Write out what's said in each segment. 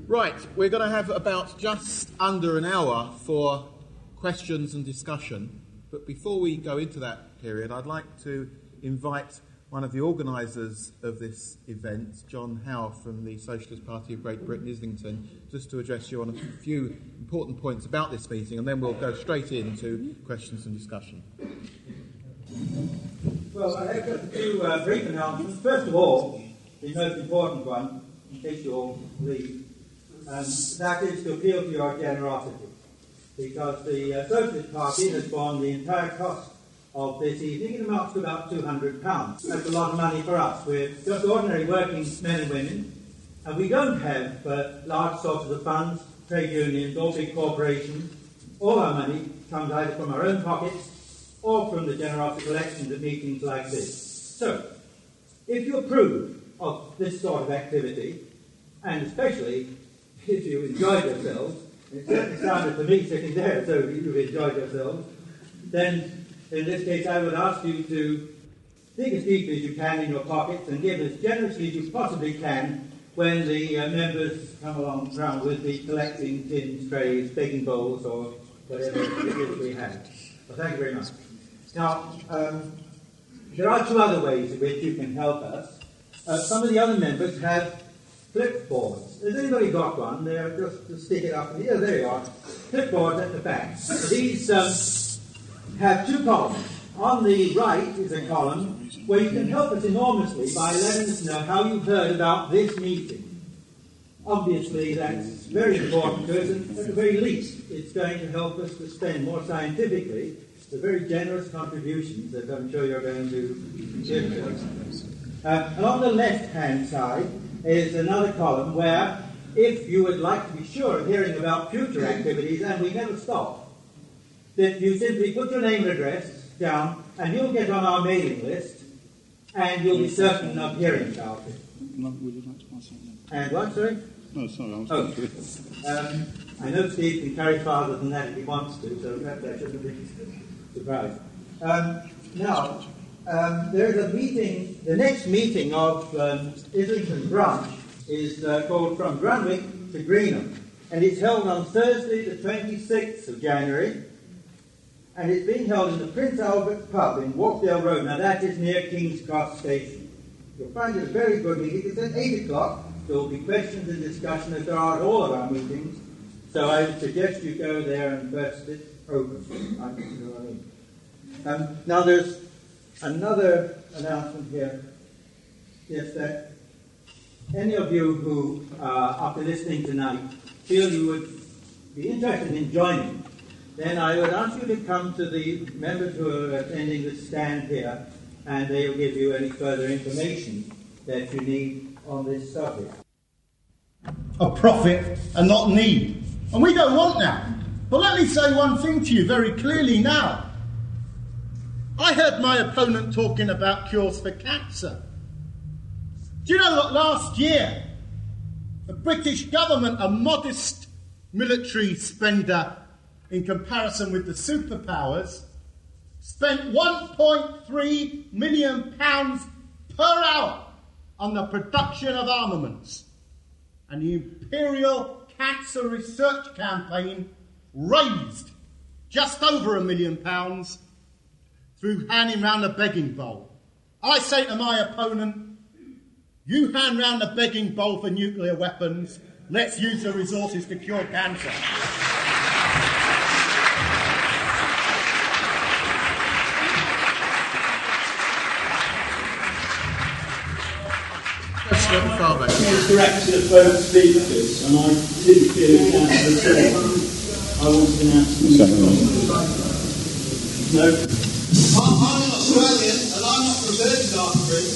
Right, we're going to have about just under an hour for questions and discussion. But before we go into that period, I'd like to invite one of the organisers of this event, John Howe from the Socialist Party of Great Britain, Islington, just to address you on a few important points about this meeting, and then we'll go straight into questions and discussion. Well, I have just a few brief announcements. First of all, the most important one, in case you all leave, that is to appeal to your generosity, because the Socialist Party has borne the entire cost of this evening. It amounts to about £200. That's a lot of money for us. We're just ordinary working men and women, and we don't have large sources of funds, trade unions or big corporations. All our money comes either from our own pockets or from the generosity collections at meetings like this. So, if you approve of this sort of activity, and especially if you enjoyed yourselves, it certainly sounded to me sitting there as though you've enjoyed yourselves, then in this case I would ask you to dig as deeply as you can in your pockets and give as generously as you possibly can when the members come along round with the collecting tins, trays, baking bowls, or whatever it is we have. Well, thank you very much. Now, there are two other ways in which you can help us. Some of the other members have flipboards. Has anybody got one? They're just to stick it up. Yeah, there you are. Flipboards at the back. These have two columns. On the right is a column where you can help us enormously by letting us know how you heard about this meeting. Obviously, that's very important to us, and at the very least, it's going to help us to spend more scientifically the very generous contributions that I'm sure you're going to give to us. And on the left-hand side is another column where, if you would like to be sure of hearing about future activities, and we never stop, that you simply put your name and address down, and you'll get on our mailing list, and you'll be certain of hearing about it. Would you like to pass something? And what, sorry? No, sorry, I was I know Steve can carry farther than that if he wants to, so perhaps I shouldn't be surprised. Now, there's a meeting, the next meeting of Islington branch is called From Grunwick to Greenham, and it's held on Thursday the 26th of January, and it's being held in the Prince Albert pub in Walkdale Road. Now that is near King's Cross Station. You'll find it a very good meeting. It's at 8 o'clock. There will be questions and discussion as there are at all of our meetings, so I would suggest you go there and burst it open. I think you know what I mean. Now there's another announcement here, is that any of you who, after listening tonight, feel you would be interested in joining, then I would ask you to come to the members who are attending the stand here, and they will give you any further information that you need on this subject. A profit and not need. And we don't want that. But let me say one thing to you very clearly now. I heard my opponent talking about cures for cancer. Do you know that last year, the British government, a modest military spender in comparison with the superpowers, spent £1.3 million per hour on the production of armaments. And the Imperial Cancer Research Campaign raised just over £1 million through handing round a begging bowl. I say to my opponent, you hand round a begging bowl for nuclear weapons, let's use the resources to cure cancer. correction of both speakers, and I didn't feel it down to the same. I wanted to announce No. I'm an Australian, and I'm not from Virgin Artery.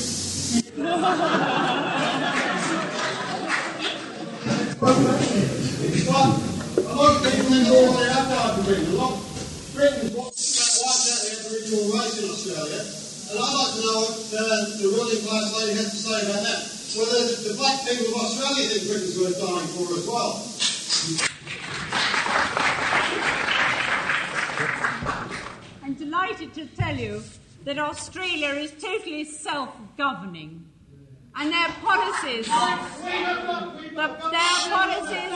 It's like a lot of people in all the outside Britain. A lot of Britons want to wipe out the Aboriginal race in Australia, and I'd like to know what the ruling class lady has to say about that. Whether the black people of Australia think Britain's worth dying for as well. I'm delighted to tell you that Australia is totally self-governing, and their policies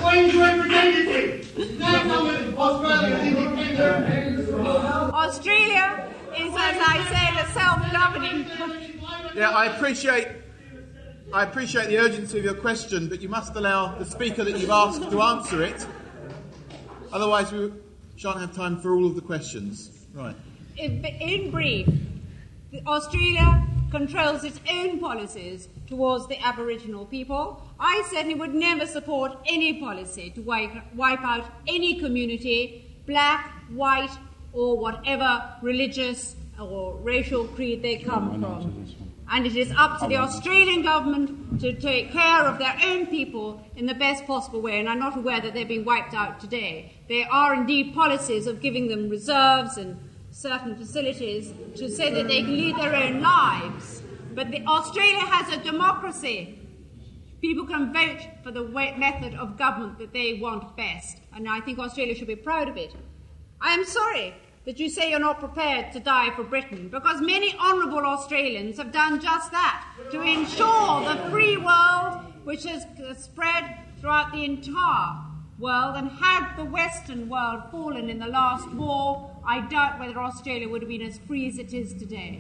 Queen's representative. Now coming to Australia independent. Australia is, as I said, a self-governing. Yeah, I appreciate the urgency of your question, but you must allow the speaker that you've asked to answer it. Otherwise, we shan't have time for all of the questions. Right. In brief, Australia controls its own policies towards the Aboriginal people. I certainly would never support any policy to wipe out any community, black, white, or whatever religious or racial creed they come from. And it is up to the Australian government to take care of their own people in the best possible way, and I'm not aware that they're being wiped out today. There are indeed policies of giving them reserves and certain facilities to say that they can lead their own lives. But Australia has a democracy. People can vote for the method of government that they want best, and I think Australia should be proud of it. I am sorry that you say you're not prepared to die for Britain, because many honourable Australians have done just that, to ensure the free world, which has spread throughout the entire world. And had the Western world fallen in the last war, I doubt whether Australia would have been as free as it is today.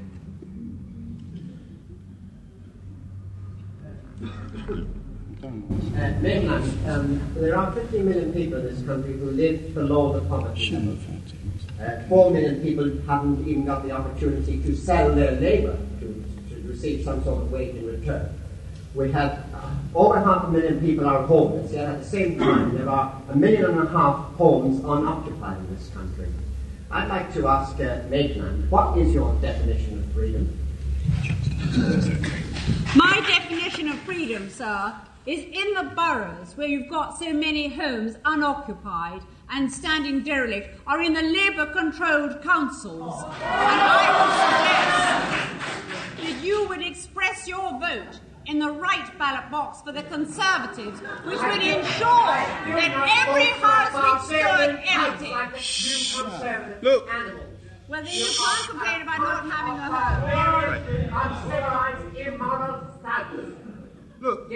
Mainland, there are 50 million people in this country who live below the poverty level. 4 million people haven't even got the opportunity to sell their labour to receive some sort of wage in return. We have over 500,000 people are homeless, yet at the same time there are 1.5 million homes unoccupied in this country. I'd like to ask Maitland, what is your definition of freedom? My definition of freedom, sir, is in the boroughs where you've got so many homes unoccupied and standing derelict, are in the Labour-controlled councils. And I would suggest that you would express your vote in the right ballot box for the Conservatives, which would ensure that every house which stood empty. Look. Well, then you can't complain about not having a home. Uncivilized, immoral status. Look,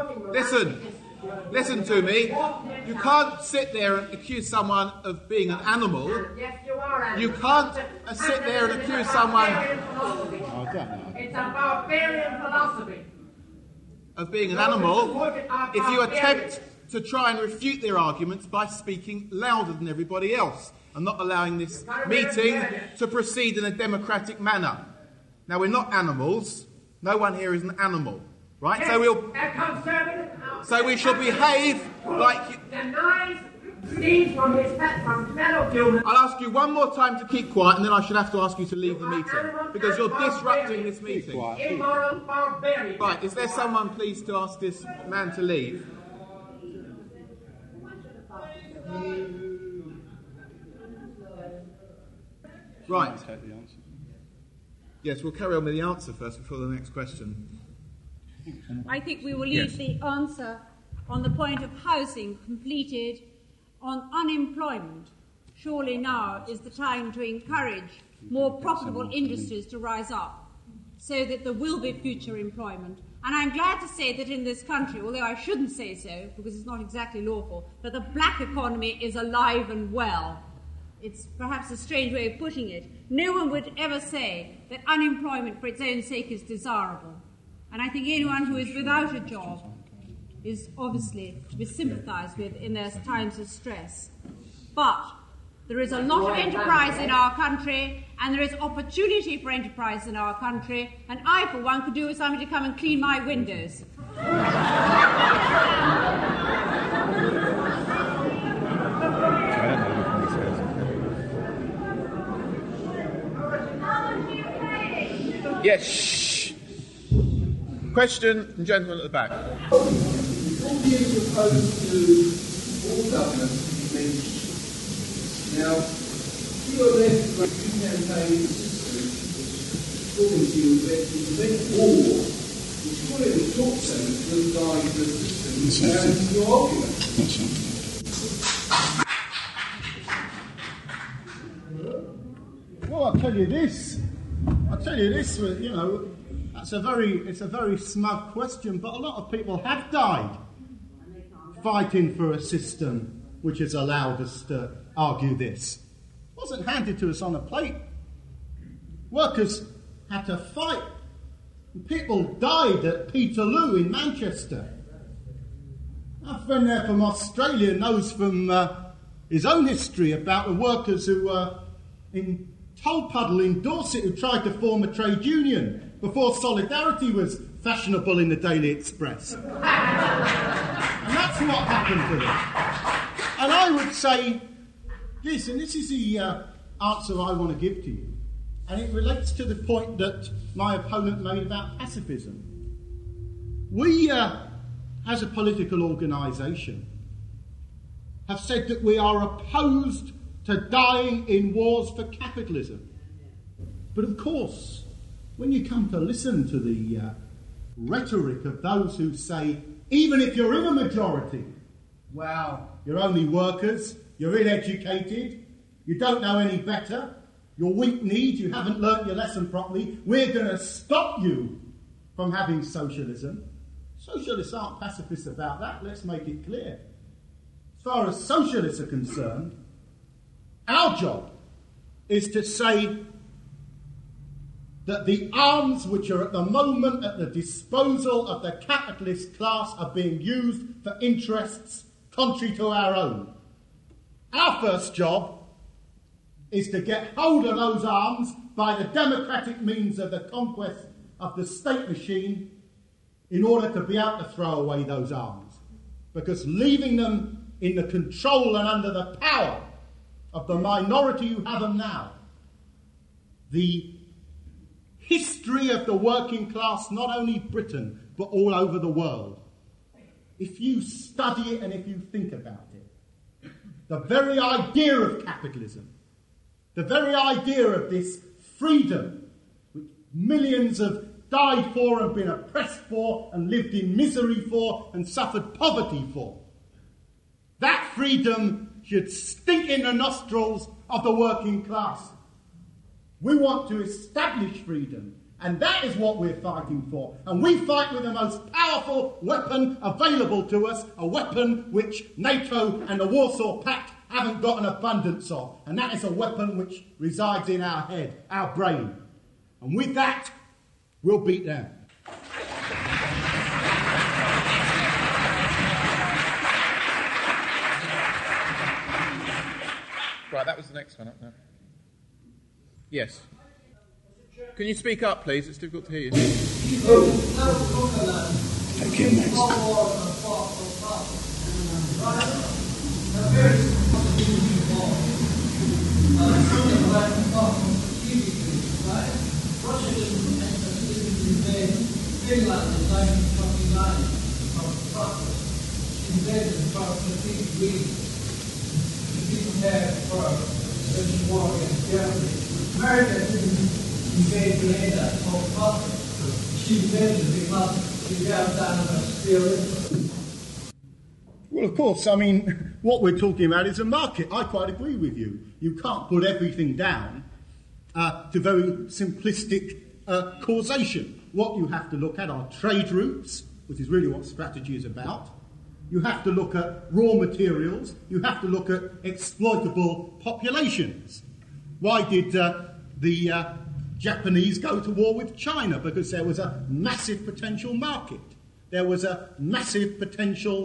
listen to me. You can't sit there and accuse someone of being an animal. Yes, you are. You can't sit there and accuse someone It's a barbarian philosophy of being an animal if you attempt to try and refute their arguments by speaking louder than everybody else and not allowing this meeting to proceed in a democratic manner. Now, we're not animals. No one here is an animal. Right, so we shall behave like. I'll ask you one more time to keep quiet, and then I should have to ask you to leave the meeting because you're disrupting this meeting. Right, is there someone please to ask this man to leave? Right. Yes, we'll carry on with the answer first before the next question. I think we will leave the answer on the point of housing completed on unemployment. Surely now is the time to encourage more profitable industries to rise up so that there will be future employment. And I'm glad to say that in this country, although I shouldn't say so because it's not exactly lawful, that the black economy is alive and well. It's perhaps a strange way of putting it. No one would ever say that unemployment for its own sake is desirable. And I think anyone who is without a job is obviously to be sympathised with in their times of stress. But there is a lot of enterprise in our country, and there is opportunity for enterprise in our country, and I, for one, could do with somebody to come and clean my windows. Yes, shh. Question from gentleman at the back. What do you propose to all governments be linked? Now, to your left, you campaign a system, according to you, that you prevent war, which clearly talks to guide the system and your argument. Well, I'll tell you this, you know, it's a very smug question, but a lot of people have died. fighting for a system which has allowed us to argue this. It wasn't handed to us on a plate. Workers had to fight. People died at Peterloo in Manchester. Our friend there from Australia knows from his own history about the workers who were in Tolpuddle in Dorset who tried to form a trade union before Solidarity was fashionable in the Daily Express. And that's what happened to them. And I would say, listen, this is the answer I want to give to you. And it relates to the point that my opponent made about pacifism. We, as a political organisation, have said that we are opposed to dying in wars for capitalism. But of course, when you come to listen to the rhetoric of those who say, even if you're in a majority, well, you're only workers, you're ill-educated, you don't know any better, you're weak-kneed, you haven't learnt your lesson properly, we're going to stop you from having socialism. Socialists aren't pacifists about that, let's make it clear. As far as socialists are concerned, our job is to say that the arms which are at the moment at the disposal of the capitalist class are being used for interests contrary to our own. Our first job is to get hold of those arms by the democratic means of the conquest of the state machine in order to be able to throw away those arms. Because leaving them in the control and under the power of the minority who have them now, the history of the working class, not only Britain, but all over the world, if you study it and if you think about it, the very idea of capitalism, the very idea of this freedom, which millions have died for and been oppressed for and lived in misery for and suffered poverty for, that freedom should stink in the nostrils of the working class. We want to establish freedom, and that is what we're fighting for. And we fight with the most powerful weapon available to us, a weapon which NATO and the Warsaw Pact haven't got an abundance of, and that is a weapon which resides in our head, our brain. And with that, we'll beat them. Right, that was the next one up now. Yes. Can you speak up, please? It's difficult to hear you. Take him next. Finland in 1929 from Scotland invaded approximately weeks to be prepared for the British war against Germany. America didn't invade later for profit. She invaded because she got down her spirit. Well, of course, I mean, what we're talking about is a market. I quite agree with you. You can't put everything down to very simplistic causation. What you have to look at are trade routes, which is really what strategy is about. You have to look at raw materials. You have to look at exploitable populations. Why did the Japanese go to war with China? Because there was a massive potential market. There was a massive potential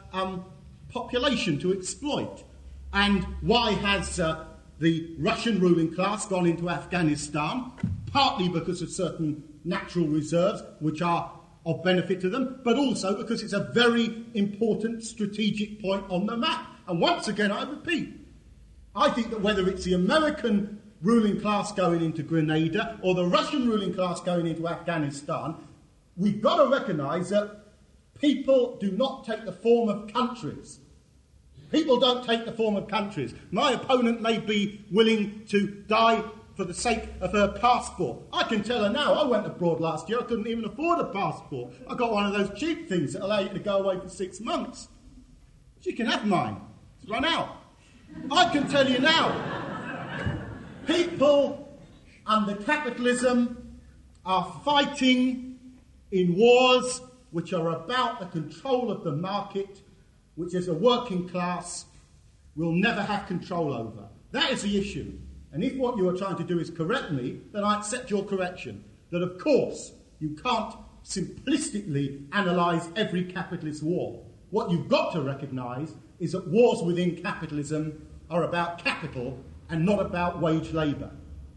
population to exploit. And why has the Russian ruling class gone into Afghanistan? Partly because of certain natural reserves which are of benefit to them, but also because it's a very important strategic point on the map. And once again, I repeat, I think that whether it's the American ruling class going into Grenada or the Russian ruling class going into Afghanistan, we've got to recognise that people do not take the form of countries. People don't take the form of countries. My opponent may be willing to die for the sake of her passport. I can tell her now, I went abroad last year, I couldn't even afford a passport. I got one of those cheap things that allow you to go away for 6 months. She can have mine. It's run out. I can tell you now, people under capitalism are fighting in wars which are about the control of the market which as a working class will never have control over. That is the issue. And if what you are trying to do is correct me, then I accept your correction. That, of course, you can't simplistically analyse every capitalist war. What you've got to recognise is that wars within capitalism are about capital and not about wage labour.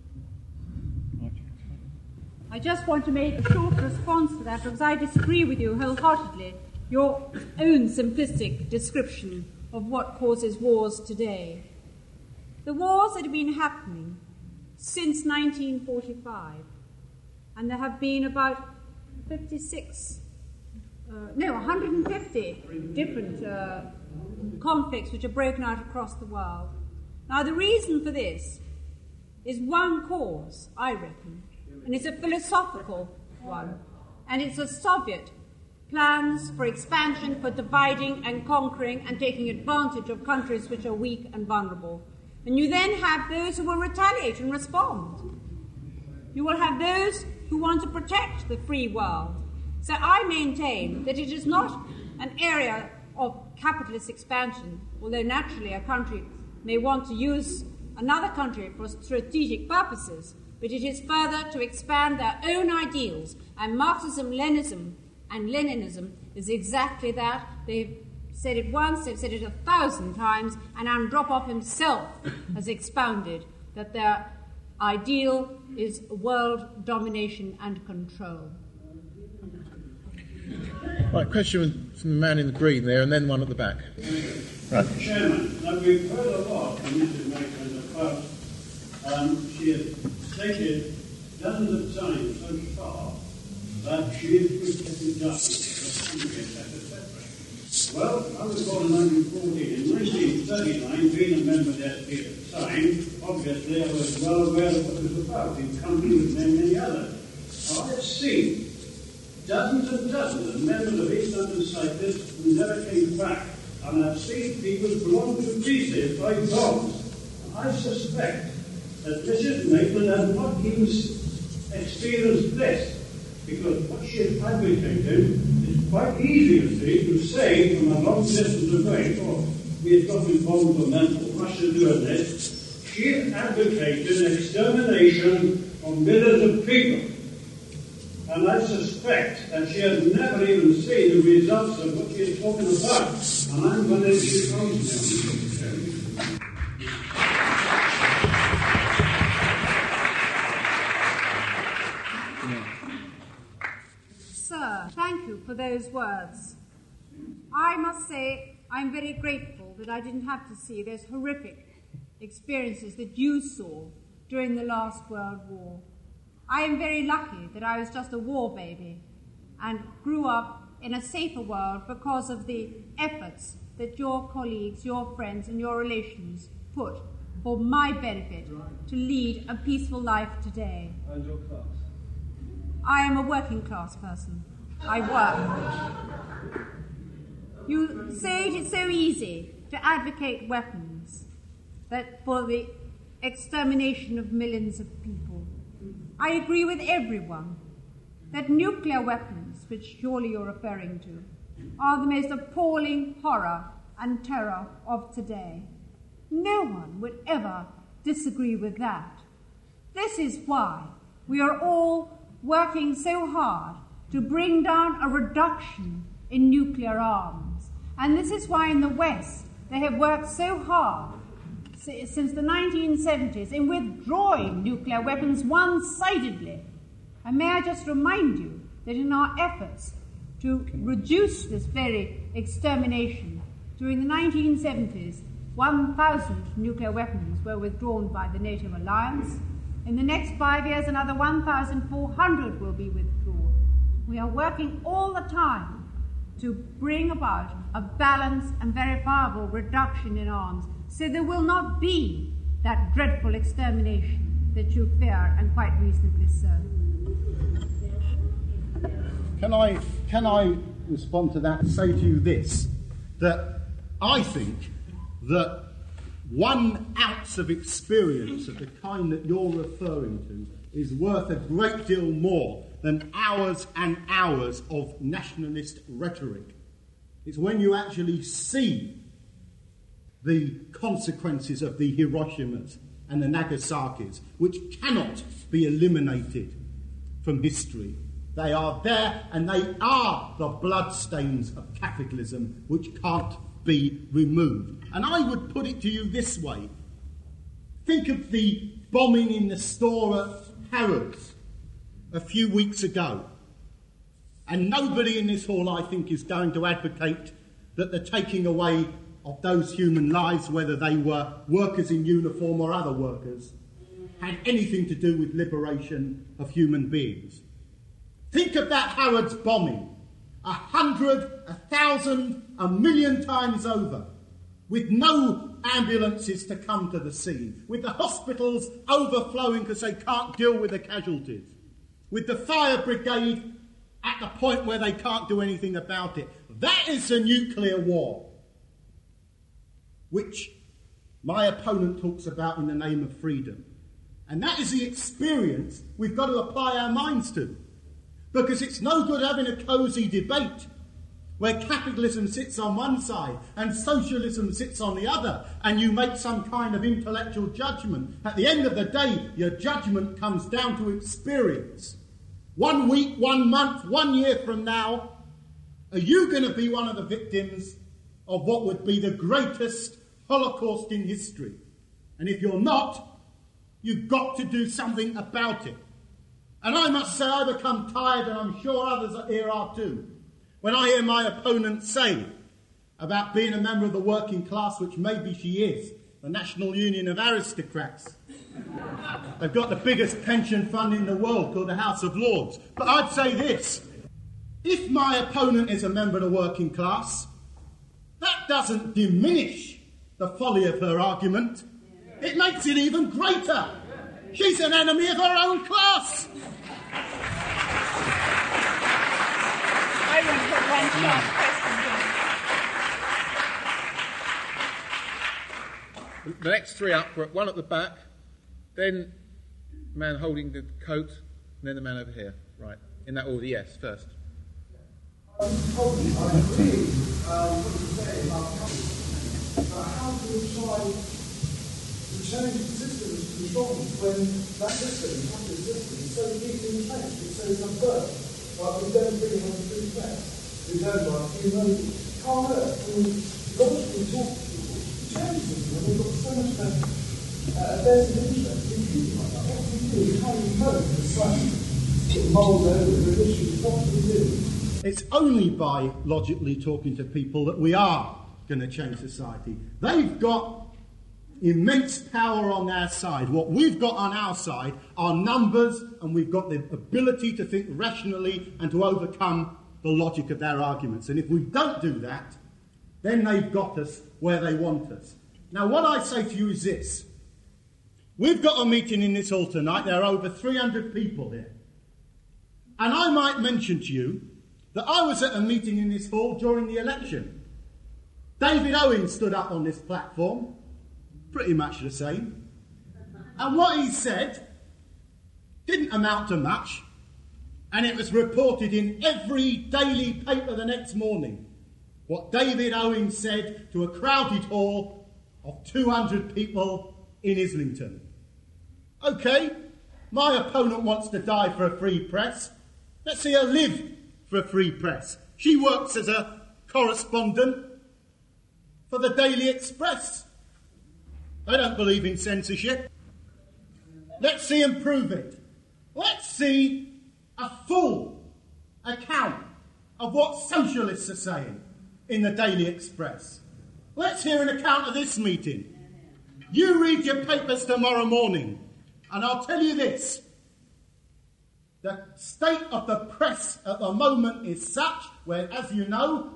I just want to make a short response to that because I disagree with you wholeheartedly. Your own simplistic description of what causes wars today. The wars that have been happening since 1945, and there have been about 150 different conflicts which are broken out across the world. Now, the reason for this is one cause, I reckon, and it's a philosophical one, and it's the Soviet plans for expansion, for dividing and conquering and taking advantage of countries which are weak and vulnerable. And you then have those who will retaliate and respond. You will have those who want to protect the free world. So I maintain that it is not an area of capitalist expansion, although naturally a country may want to use another country for strategic purposes, but it is further to expand their own ideals. And Marxism, Leninism is exactly that. They've said it once, they've said it 1,000 times, and Andropov himself has expounded that their ideal is world domination and control. Right, question from the man in the green there, and then one at the back. Right. Chairman, now we've heard a lot from Mrs. Maitland about she has stated dozens of times so far that she is protecting justice, etc. Well, I was born in 1914. In 1939, being a member of the SP at the time, obviously I was well aware of what it was about, in company with many others. Now, I've seen dozens and dozens of members of East London Cyclists who never came back, and I've seen people blown to pieces by bombs. I suspect that Mrs. Maitland has not even experienced this, because what she is advocating is quite easy, you see, to say from a long distance away, we have got involved with mental, Russia doing this. She is advocating extermination of millions of people. And I suspect that she has never even seen the results of what she is talking about. And I'm going to introduce now. Sir, thank you for those words. I must say I'm very grateful that I didn't have to see those horrific experiences that you saw during the last World War. I am very lucky that I was just a war baby and grew up in a safer world because of the efforts that your colleagues, your friends and your relations put for my benefit to lead a peaceful life today. And your class? I am a working class person. I work. You say it is so easy to advocate weapons that for the extermination of millions of people. I agree with everyone that nuclear weapons, which surely you're referring to, are the most appalling horror and terror of today. No one would ever disagree with that. This is why we are all working so hard to bring down a reduction in nuclear arms. And this is why in the West they have worked so hard since the 1970s in withdrawing nuclear weapons one-sidedly. And may I just remind you that in our efforts to reduce this very extermination, during the 1970s, 1,000 nuclear weapons were withdrawn by the NATO alliance. In the next 5 years, another 1,400 will be withdrawn. We are working all the time to bring about a balanced and verifiable reduction in arms, so there will not be that dreadful extermination that you fear, and quite reasonably so. Can I respond to that and say to you this, that I think that 1 ounce of experience of the kind that you're referring to is worth a great deal more than hours and hours of nationalist rhetoric. It's when you actually see the consequences of the Hiroshimas and the Nagasaki's, which cannot be eliminated from history. They are there, and they are the bloodstains of capitalism, which can't be removed. And I would put it to you this way. Think of the bombing in the store at Harrods a few weeks ago. And nobody in this hall, I think, is going to advocate that the taking away of those human lives, whether they were workers in uniform or other workers, had anything to do with liberation of human beings. Think of that Harrods bombing, 100, 1,000, 1,000,000 times over, with no ambulances to come to the scene, with the hospitals overflowing because they can't deal with the casualties, with the fire brigade at the point where they can't do anything about it. That is a nuclear war, which my opponent talks about in the name of freedom. And that is the experience we've got to apply our minds to. Because it's no good having a cosy debate where capitalism sits on one side and socialism sits on the other, and you make some kind of intellectual judgment. At the end of the day, your judgment comes down to experience. 1 week, 1 month, 1 year from now, are you going to be one of the victims of what would be the greatest Holocaust in history? And if you're not, you've got to do something about it. And I must say I become tired, and I'm sure others here are too, when I hear my opponent say about being a member of the working class, which maybe she is, the National Union of Aristocrats. They've got the biggest pension fund in the world called the House of Lords. But I'd say this, if my opponent is a member of the working class, that doesn't diminish the folly of her argument. It makes it even greater. She's an enemy of her own class. I want to put one short question. The next three up, one at the back, then the man holding the coat, and then the man over here. Right, in that order, yes, first. I agree what you say about capitalism, but how do you try to change the system of control when that system, the capitalist system, is so deeply entrenched, it's so subvert? Like we don't bring on the free press, we don't like human, can't hurt. Logically talk to people, change them, and we've got so much vested interest in people like that. What do we do? How do we cope with such sort of mould over the issues? What do we do? It's only by logically talking to people that we are going to change society. They've got immense power on their side. What we've got on our side are numbers, and we've got the ability to think rationally and to overcome the logic of their arguments. And if we don't do that, then they've got us where they want us. Now, what I say to you is this. We've got a meeting in this hall tonight. There are over 300 people here. And I might mention to you that I was at a meeting in this hall during the election. David Owen stood up on this platform, pretty much the same. And what he said didn't amount to much, and it was reported in every daily paper the next morning. What David Owen said to a crowded hall of 200 people in Islington. OK, my opponent wants to die for a free press. Let's see her live for a free press. She works as a correspondent for the Daily Express. They don't believe in censorship. Let's see them prove it. Let's see a full account of what socialists are saying in the Daily Express. Let's hear an account of this meeting. You read your papers tomorrow morning, and I'll tell you this. The state of the press at the moment is such where, as you know,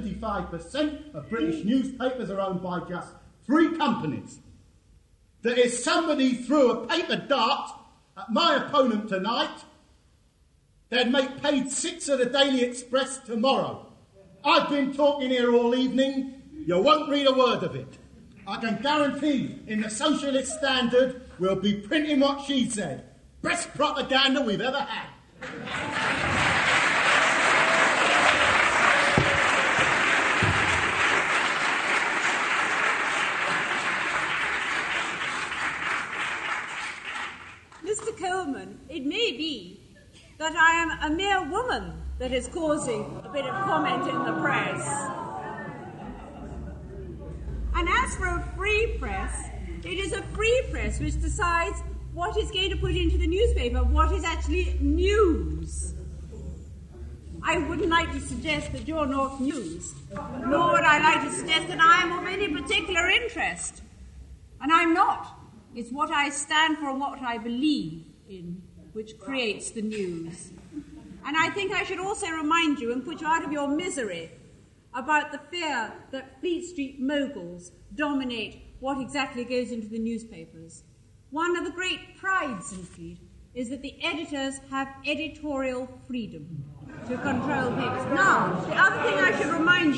75% of British newspapers are owned by just 3 companies. That if somebody threw a paper dart at my opponent tonight, they'd make page 6 of the Daily Express tomorrow. I've been talking here all evening. You won't read a word of it. I can guarantee in the Socialist Standard we'll be printing what she said. Best propaganda we've ever had. 1 a mere woman that is causing a bit of comment in the press. And as for a free press, it is a free press which decides what is going to put into the newspaper, what is actually news. I wouldn't like to suggest that you're not news, nor would I like to suggest that I am of any particular interest. And I'm not. It's what I stand for and what I believe in which creates the news. And I think I should also remind you and put you out of your misery about the fear that Fleet Street moguls dominate what exactly goes into the newspapers. One of the great prides in Fleet is that the editors have editorial freedom to control papers. Now, the other thing I should remind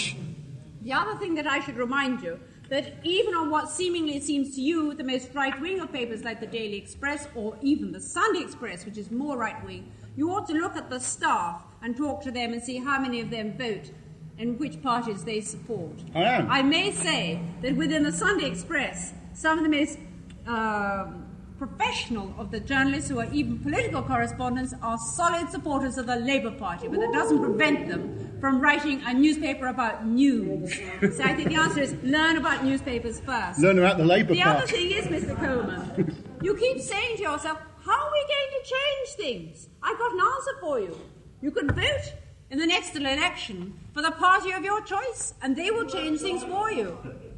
you that even on what seemingly seems to you the most right-wing of papers like the Daily Express or even the Sunday Express, which is more right-wing, you ought to look at the staff and talk to them and see how many of them vote and which parties they support. I may say that within the Sunday Express, some of the most professional of the journalists who are even political correspondents are solid supporters of the Labour Party, but that doesn't prevent them from writing a newspaper about news. So I think the answer is learn about newspapers first. Learn about the Labour Party. The other thing is, Mr. Coleman, you keep saying to yourself, how are we going to change things? I've got an answer for you. You can vote in the next election for the party of your choice, and they will change things for you.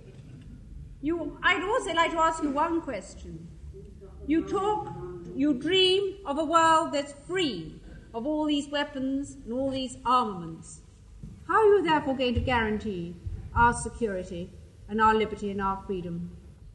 I'd also like to ask you one question. You dream of a world that's free of all these weapons and all these armaments. How are you therefore going to guarantee our security and our liberty and our freedom?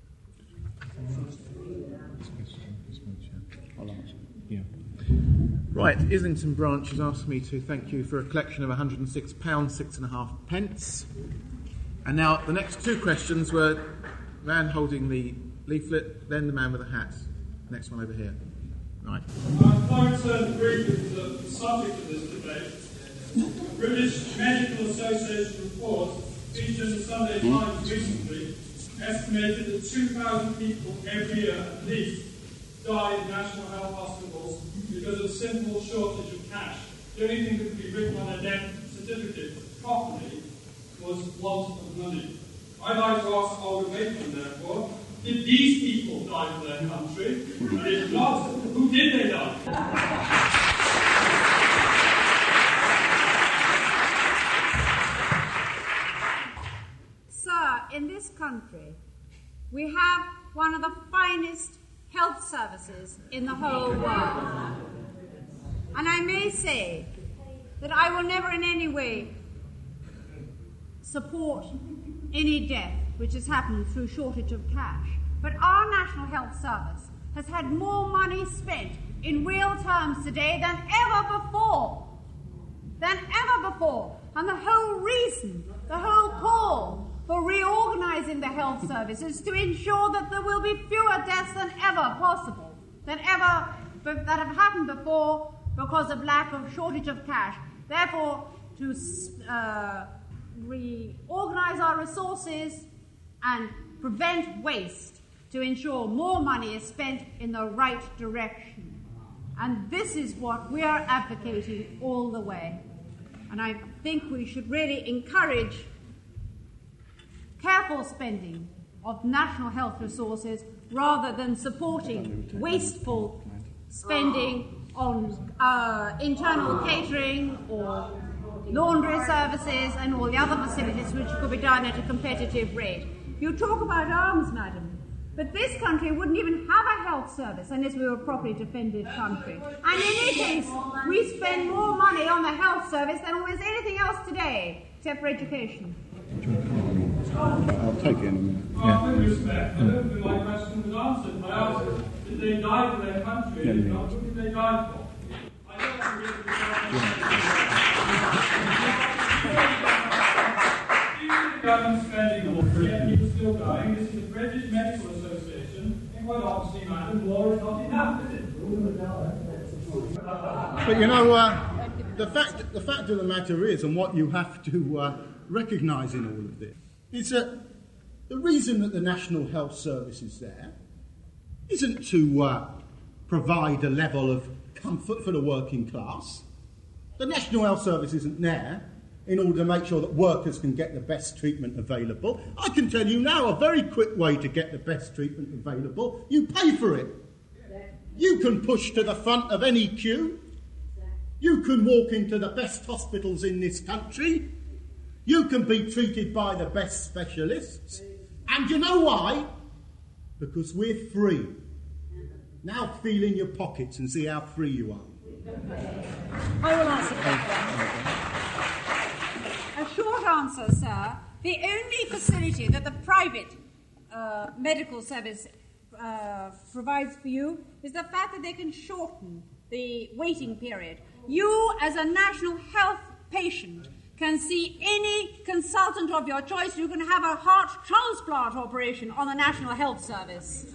Right, Islington branch has asked me to thank you for a collection of £106, 6.5 pence. And now the next two questions were the man holding the leaflet, then the man with the hat. Next one over here. Right. Clarence Brief is the subject of this debate. The British Medical Association report featured in the Sunday Times recently estimated that 2,000 people every year at least die in national health hospitals because of a simple shortage of cash. The only thing that could be written on a death certificate properly was want of money. I'd like to ask Olga Maitland, therefore, did these people die for their country? And if not, who did they die? Sir, in this country, we have one of the finest health services in the whole world. And I may say that I will never in any way support any death which has happened through shortage of cash. But our National Health Service has had more money spent in real terms today than ever before. And the whole reason, the whole call for reorganising the health service is to ensure that there will be fewer deaths than ever possible, that have happened before because of lack of shortage of cash. Therefore, to reorganise our resources and prevent waste, to ensure more money is spent in the right direction. And this is what we are advocating all the way. And I think we should really encourage careful spending of national health resources rather than supporting wasteful spending on internal catering or laundry services and all the other facilities which could be done at a competitive rate. You talk about arms, madam, but this country wouldn't even have a health service unless we were a properly defended country. And in any case, we spend more money on the health service than almost anything else today, except for education. I'll take it in a minute. Well, with respect, I don't think my question was answered. I asked, did they die for their country? If not, who did they die for? I don't think the government spending more, yet people still dying. This is the British Medical Association. And quite obviously, madam, law is not enough, is it? But you know, the fact of the matter is, and what you have to recognise in all of this, is that the reason that the National Health Service is there isn't to provide a level of comfort for the working class. The National Health Service isn't there in order to make sure that workers can get the best treatment available. I can tell you now a very quick way to get the best treatment available. You pay for it. You can push to the front of any queue. You can walk into the best hospitals in this country. You can be treated by the best specialists. And you know why? Because we're free. Now feel in your pockets and see how free you are. I will answer that. A short answer, sir. The only facility that the private medical service provides for you is the fact that they can shorten the waiting period. You, as a national health patient, can see any consultant of your choice. You can have a heart transplant operation on the National Health Service.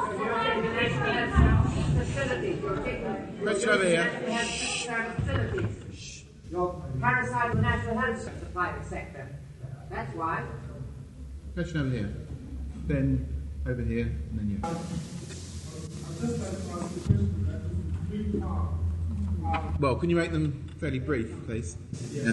Question over here. You're parasiting the National Health Service, the private sector. That's why. Question over here. Then over here, and then you. I'd just like to ask a question that is three parts. Well, can you make them fairly brief, please? Yeah.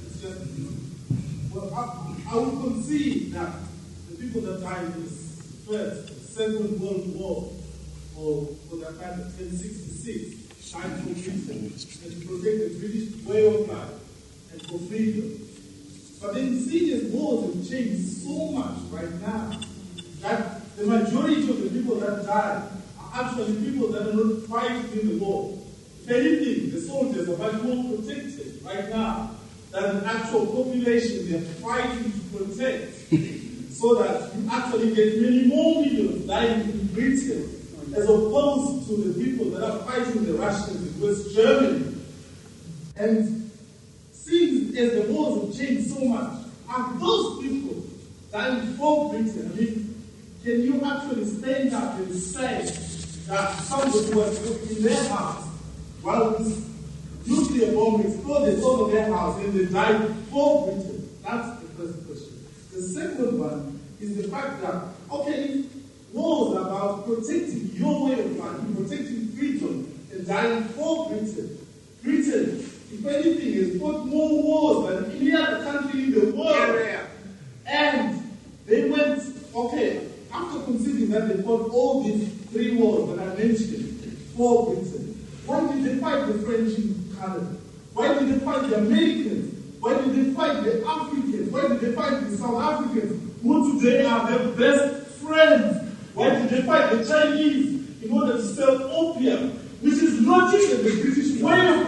Well, I would concede that the people that died in this First, Second World War, or that kind of 1066, died for freedom and to protect the British way of life and for freedom. But then serious wars have changed so much right now that the majority of the people that died are actually people that are not fighting in the war. If anything, the soldiers are much more protected right now than the actual population they're fighting to protect, so that you actually get many more millions dying in Britain as opposed to the people that are fighting the Russians in West Germany. And seeing as the wars have changed so much, are those people dying for Britain? I mean, can you actually stand up and say that somebody was in their house while this nuclear bomb exploded over their house and they died for Britain? That's the first question. The second one is the fact that, okay, wars are about protecting your way of life, protecting freedom, and dying for Britain. Britain, if anything, has fought more wars than any other country in the world. And they went, okay, after considering that they fought all these three wars that I mentioned for Britain, why did they fight the French in Canada? Why did they fight the Americans? Why did they fight the Africans? Why did they fight the South Africans, who today are their best friends? Why did they fight the Chinese in order to sell opium, which is not even the British way of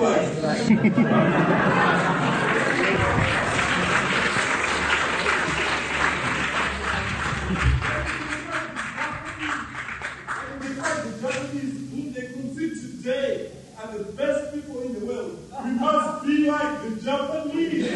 life? Today are the best people in the world. We must be like the Japanese.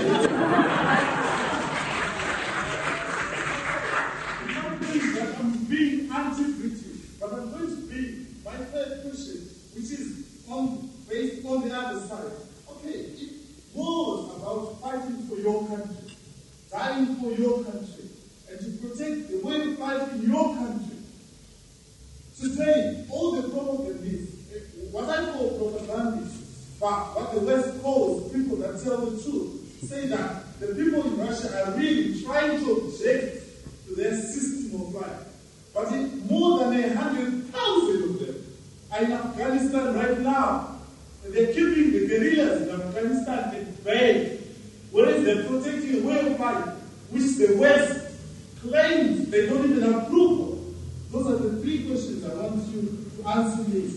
Don't think that I'm being anti-British, but I'm going to be my third question, which is based on the other side. Okay, it was about fighting for your country, dying for your country, and to protect the way of life in your country. Today, all the propagandists, what I call propagandists, but what the West calls people that tell the truth, say that the people in Russia are really trying to object to their system of life. But more than 100,000 of them are in Afghanistan right now. And they're keeping the guerrillas in Afghanistan at bay, whereas they're protecting a way of life which the West claims they don't even approve of. Those are the three questions I want you to answer me.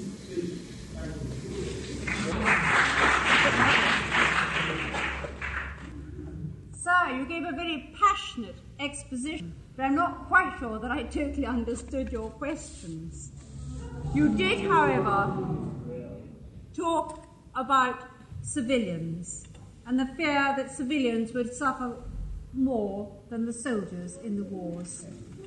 Sir, you gave a very passionate exposition, but I'm not quite sure that I totally understood your questions. You did, however, talk about civilians and the fear that civilians would suffer more than the soldiers in the wars.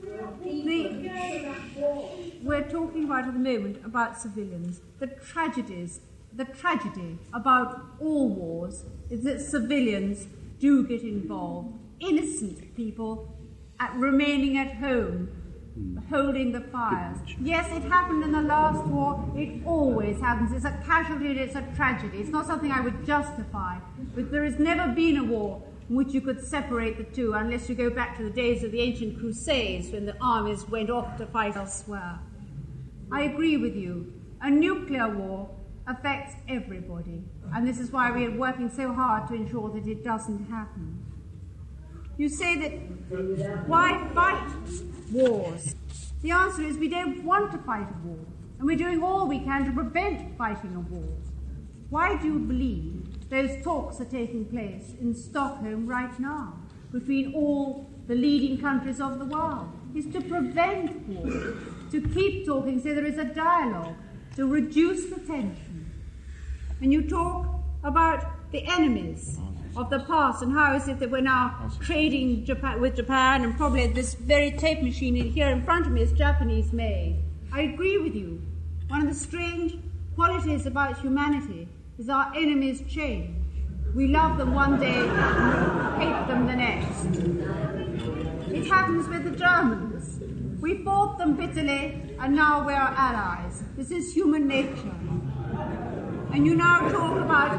We're talking about at the moment about civilians. The tragedy about all wars is that civilians do get involved. Innocent people remaining at home holding the fires. Yes, it happened in the last war. It always happens. It's a casualty and it's a tragedy. It's not something I would justify. But there has never been a war in which you could separate the two, unless you go back to the days of the ancient Crusades when the armies went off to fight elsewhere. I agree with you. A nuclear war affects everybody. And this is why we are working so hard to ensure that it doesn't happen. You say that, why fight wars? The answer is we don't want to fight a war, and we're doing all we can to prevent fighting a war. Why do you believe those talks are taking place in Stockholm right now between all the leading countries of the world? It's to prevent war, to keep talking so there is a dialogue, to reduce the tension. And you talk about the enemies of the past and how is it that we're now trading with Japan, and probably this very tape machine here in front of me is Japanese made. I agree with you. One of the strange qualities about humanity is our enemies change. We love them one day and hate them the next. It happens with the Germans. We fought them bitterly and now we're allies. This is human nature. And you now talk about...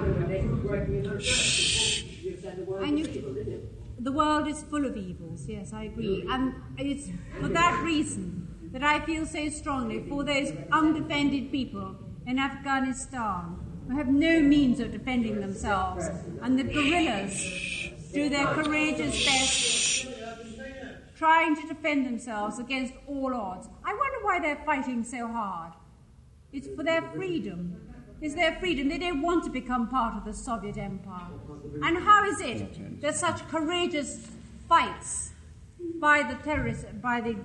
the world is full of evils, yes, I agree. And it's for that reason that I feel so strongly for those undefended people in Afghanistan who have no means of defending themselves. And the guerrillas do their courageous best trying to defend themselves against all odds. I wonder why they're fighting so hard. It's for their freedom. It's their freedom. They don't want to become part of the Soviet Empire. And how is it that such courageous fights by the terrorists, by the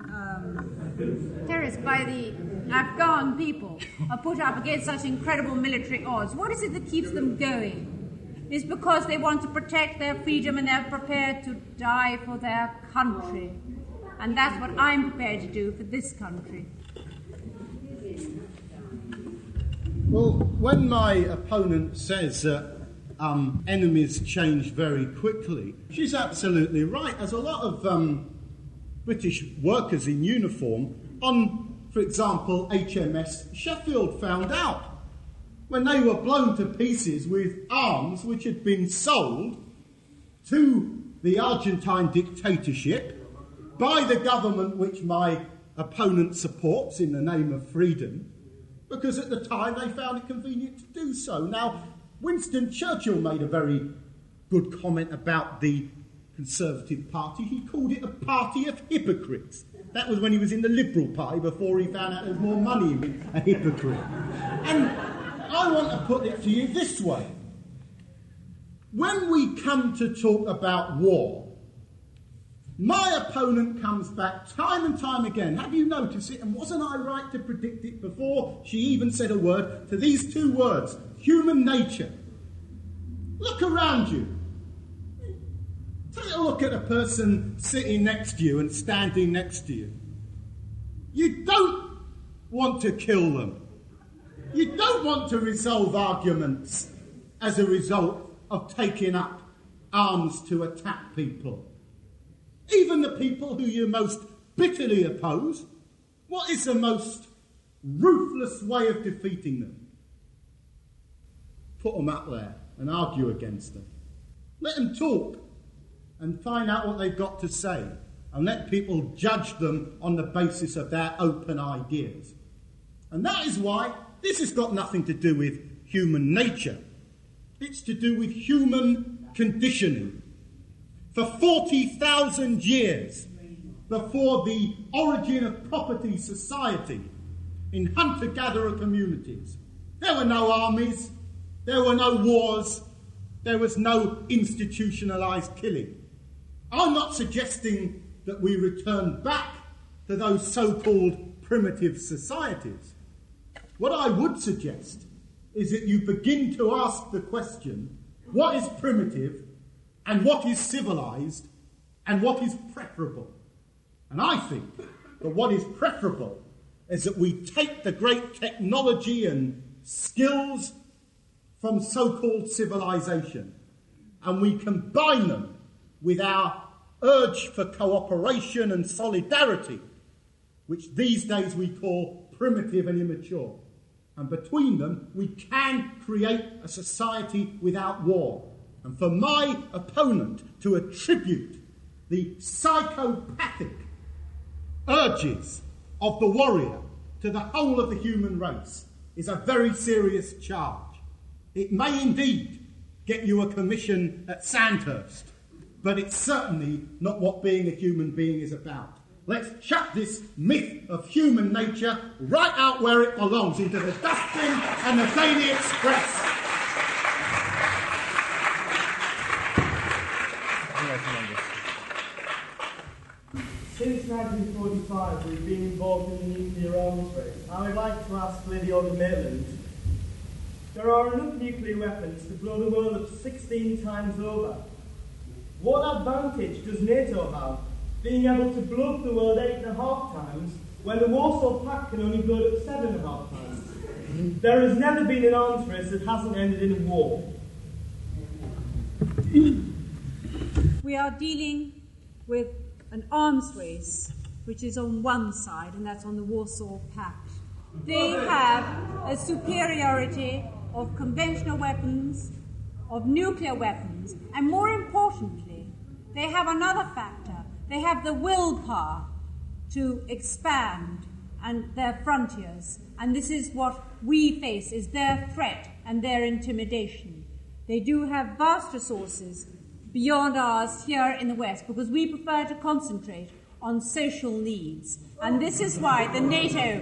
Afghan people are put up against such incredible military odds? What is it that keeps them going? It's because they want to protect their freedom and they're prepared to die for their country. And that's what I'm prepared to do for this country. Well, when my opponent says that enemies change very quickly, she's absolutely right. As a lot of British workers in uniform on, for example, HMS Sheffield found out when they were blown to pieces with arms which had been sold to the Argentine dictatorship by the government which my opponent supports in the name of freedom, because at the time they found it convenient to do so. Now, Winston Churchill made a very good comment about the Conservative Party. He called it a party of hypocrites. That was when he was in the Liberal Party, before he found out there was more money in being a hypocrite. And I want to put it to you this way. When we come to talk about war, my opponent comes back time and time again. Have you noticed it? And wasn't I right to predict it before she even said a word? To these two words, human nature. Look around you. Take a look at a person sitting next to you and standing next to you. You don't want to kill them. You don't want to resolve arguments as a result of taking up arms to attack people. Even the people who you most bitterly oppose, what is the most ruthless way of defeating them? Put them up there and argue against them. Let them talk and find out what they've got to say, and let people judge them on the basis of their open ideas. And that is why this has got nothing to do with human nature. It's to do with human conditioning. For 40,000 years before the origin of property society in hunter-gatherer communities, there were no armies, there were no wars, there was no institutionalised killing. I'm not suggesting that we return back to those so-called primitive societies. What I would suggest is that you begin to ask the question, what is primitive and what is civilised and what is preferable? And I think that what is preferable is that we take the great technology and skills from so-called civilization and we combine them with our urge for cooperation and solidarity which these days we call primitive and immature. And between them, we can create a society without war. And for my opponent to attribute the psychopathic urges of the warrior to the whole of the human race is a very serious charge. It may indeed get you a commission at Sandhurst, but it's certainly not what being a human being is about. Let's chuck this myth of human nature right out where it belongs, into the dustbin and the Daily Express. Since 1945, we've been involved in the nuclear arms race. I would like to ask Lady Alder-Maitland, there are enough nuclear weapons to blow the world up 16 times over. What advantage does NATO have being able to blow up the world 8.5 times when the Warsaw Pact can only blow it up 7.5 times? There has never been an arms race that hasn't ended in a war. We are dealing with an arms race which is on one side, and that's on the Warsaw Pact. They have a superiority of conventional weapons, of nuclear weapons, and more importantly, they have another factor. They have the willpower to expand and their frontiers, and this is what we face, is their threat and their intimidation. They do have vast resources beyond ours here in the West, because we prefer to concentrate on social needs. And this is why the NATO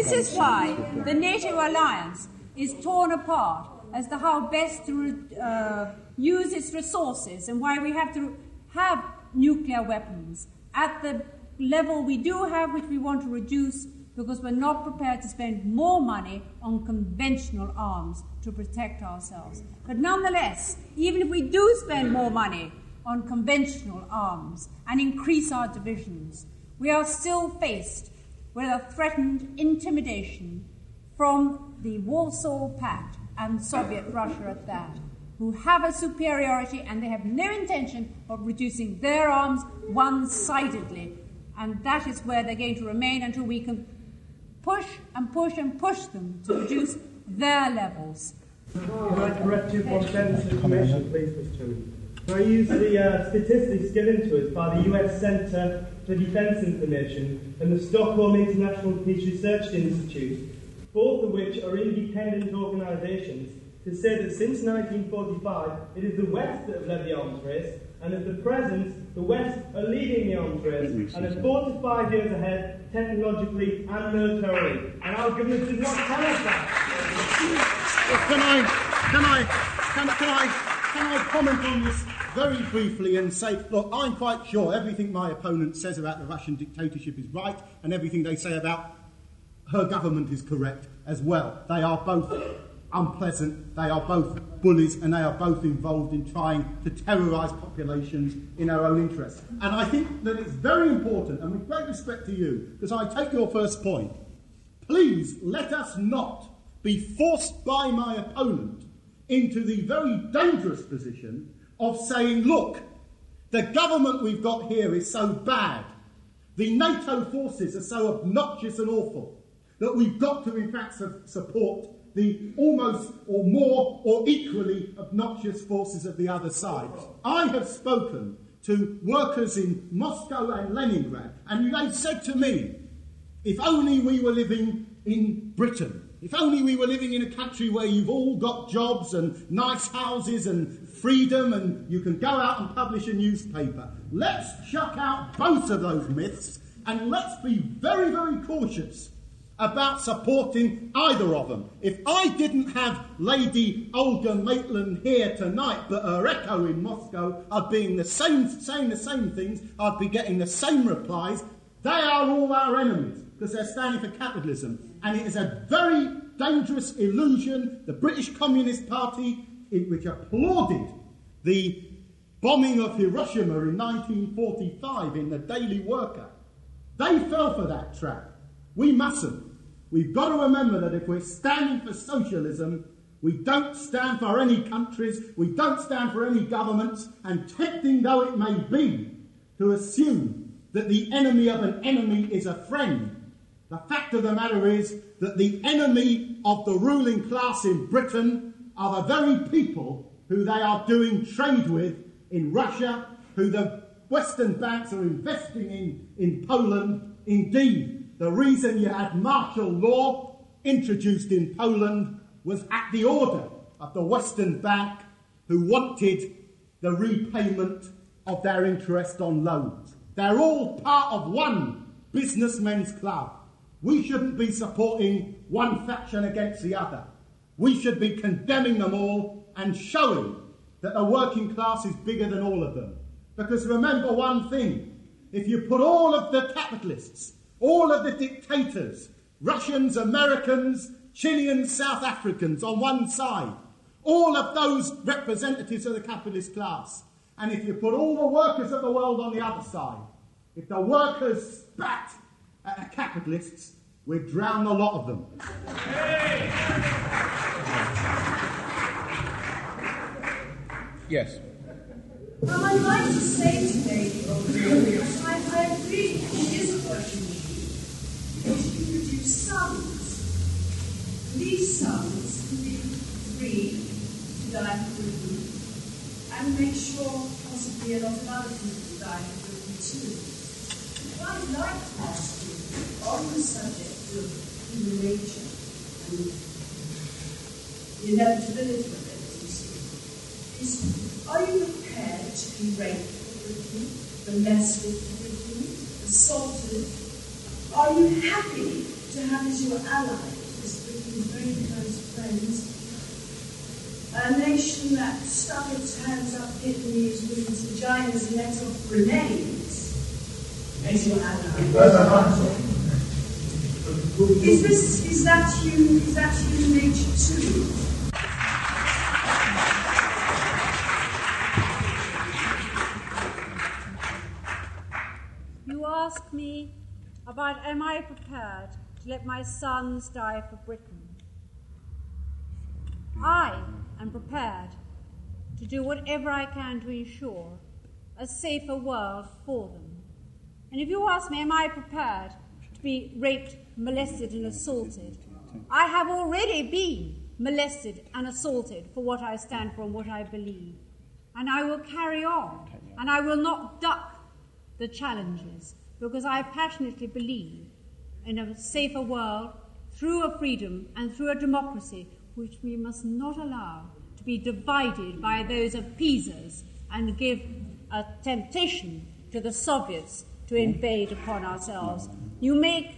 alliance is torn apart as to how best to use its resources, and why we have to have nuclear weapons at the level we do have, which we want to reduce, because we're not prepared to spend more money on conventional arms to protect ourselves. But nonetheless, even if we do spend more money on conventional arms and increase our divisions, we are still faced with a threatened intimidation from the Warsaw Pact and Soviet Russia at that, who have a superiority, and they have no intention of reducing their arms one-sidedly. And that is where they're going to remain until we can push and push and push them to reduce their levels. Can I correct you for sensitive information, please, Mr. Chairman? Can I use the statistics given to us by the US Centre for Defence Information and the Stockholm International Peace Research Institute, both of which are independent organisations, to say that since 1945 it is the West that have led the arms race, and at the present the West are leading the arms race and are 4 to 5 years ahead technologically and militarily. And our government did not tell us that. Can I comment on this very briefly and say, look, I'm quite sure everything my opponent says about the Russian dictatorship is right, and everything they say about her government is correct as well. They are both unpleasant, they are both bullies, and they are both involved in trying to terrorise populations in our own interests. And I think that it's very important, and with great respect to you, because I take your first point, please let us not be forced by my opponent into the very dangerous position of saying, look, the government we've got here is so bad, the NATO forces are so obnoxious and awful, that we've got to in fact support the almost or more or equally obnoxious forces of the other side. I have spoken to workers in Moscow and Leningrad, and they've said to me, if only we were living in Britain, if only we were living in a country where you've all got jobs and nice houses and freedom and you can go out and publish a newspaper. Let's chuck out both of those myths, and let's be very, very cautious about supporting either of them. If I didn't have Lady Olga Maitland here tonight, but her echo in Moscow, I'd be saying the same things, I'd be getting the same replies. They are all our enemies, because they're standing for capitalism. And it is a very dangerous illusion. The British Communist Party, which applauded the bombing of Hiroshima in 1945 in the Daily Worker, they fell for that trap. We mustn't. We've got to remember that if we're standing for socialism, we don't stand for any countries, we don't stand for any governments, and tempting though it may be to assume that the enemy of an enemy is a friend, The fact of the matter is that the enemy of the ruling class in Britain are the very people who they are doing trade with in Russia, who the Western banks are investing in Poland. Indeed, the reason you had martial law introduced in Poland was at the order of the Western bank, who wanted the repayment of their interest on loans. They're all part of one businessmen's club. We shouldn't be supporting one faction against the other. We should be condemning them all and showing that the working class is bigger than all of them. Because remember one thing, if you put all of the capitalists, all of the dictators, Russians, Americans, Chileans, South Africans on one side, all of those representatives of the capitalist class, and if you put all the workers of the world on the other side, if the workers spat at the capitalists, we'd drown a lot of them. Yes. Well, I'd like to say to Lady O'Leary, I agree, she is a working lady, because she can produce sons. These sons can be free to die for Britain, and make sure possibly a lot of other people die for Britain too. What I'd like to ask you, on the subject of human nature and the inevitability of it, is are you prepared to be raped for Britain, molested for Britain, assaulted? Are you happy to have as your ally, as Britain's very close friends, a nation that stuck its hands up Vietnamese women's vaginas and let off grenades as your ally? Is that human nature too? You ask me about am I prepared to let my sons die for Britain? I am prepared to do whatever I can to ensure a safer world for them. And if you ask me, am I prepared to be raped, molested and assaulted? I have already been molested and assaulted for what I stand for and what I believe. And I will carry on. And I will not duck the challenges, because I passionately believe in a safer world through a freedom and through a democracy which we must not allow to be divided by those appeasers and give a temptation to the Soviets to invade upon ourselves. You make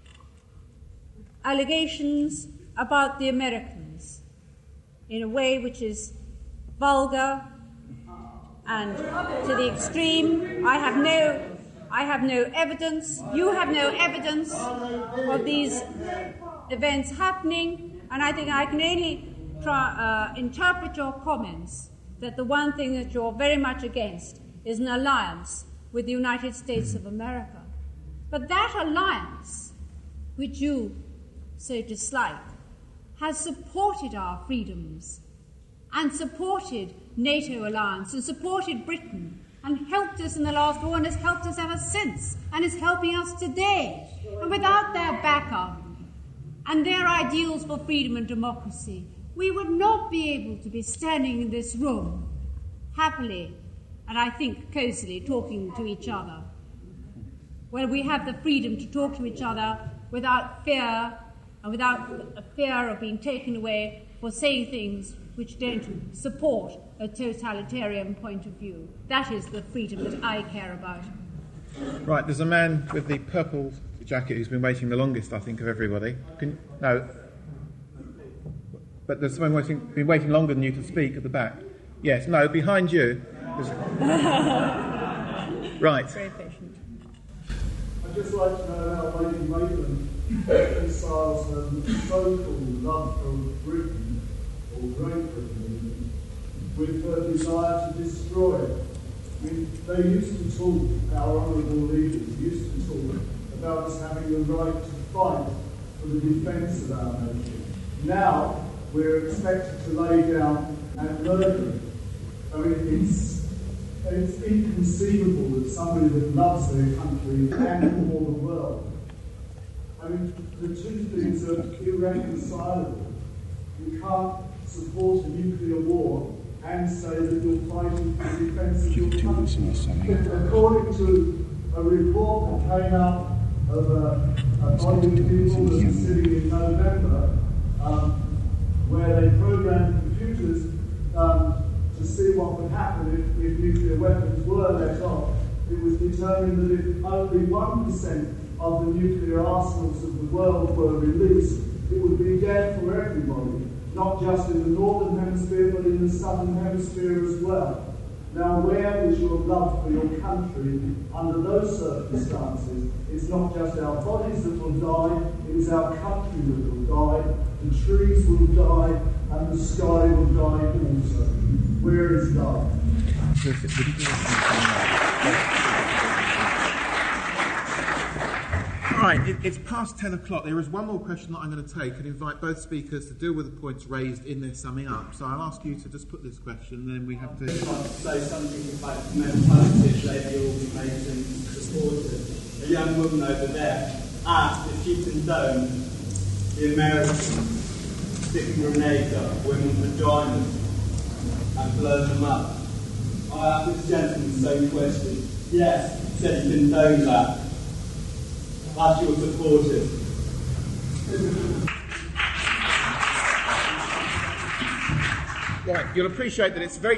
allegations about the Americans in a way which is vulgar and to the extreme. I have no evidence, you have no evidence of these events happening, and I think I can only interpret your comments that the one thing that you're very much against is an alliance with the United States of America. But that alliance, which you so dislike, has supported our freedoms and supported NATO alliance and supported Britain and helped us in the last war and has helped us ever since and is helping us today. And without their backup and their ideals for freedom and democracy, we would not be able to be standing in this room happily and I think cosily talking to each other, where we have the freedom to talk to each other without fear and without a fear of being taken away for saying things which don't support a totalitarian point of view. That is the freedom that I care about. Right, there's a man with the purple jacket who's been waiting the longest, I think, of everybody. No. But there's someone been waiting longer than you to speak at the back. Yes, no, behind you. Right. Very patient. I'd just like to know how Lady Maitland reconciles her so-called love of Britain, or Great Britain, with her desire to destroy it. I mean, they used to talk, our honourable leaders used to talk about us having the right to fight for the defence of our nation. Now, we're expected to lay down and murder. I mean, it's inconceivable that somebody that loves their country and all the world I mean, the two things are irreconcilable. You can't support a nuclear war and say that you're fighting for the defence of your country. According to a report that came out of a body of people that was sitting in November, where they programmed computers to see what would happen if nuclear weapons were let off, it was determined that if only 1% of the nuclear arsenals of the world were released, it would be dead for everybody, not just in the northern hemisphere, but in the southern hemisphere as well. Now, where is your love for your country under those circumstances? It's not just our bodies that will die, it is our country that will die, the trees will die, and the sky will die also. Where is love? Right, it's past 10 o'clock. There is one more question that I'm going to take and invite both speakers to deal with the points raised in their summing up. So I'll ask you to just put this question, and then we have to... I'd like to say something about the mentality Lady Aldermason supported. A young woman over there asked if she condoned the Americans sticking grenades up women's vaginas and blowing them up. I asked this gentleman the same question. Yes, he said he condoned that. As your supporters. Right, you'll appreciate that it's very...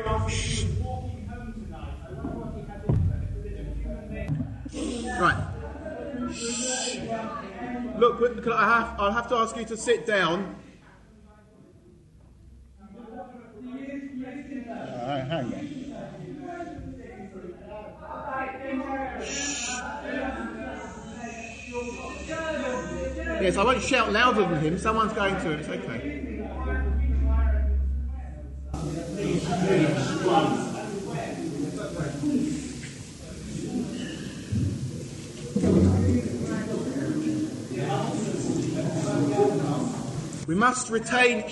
Right. Look, I'll have to ask you to sit down. Hang on. Yes, I won't shout louder than him. Someone's going to, and it's okay. We must retain...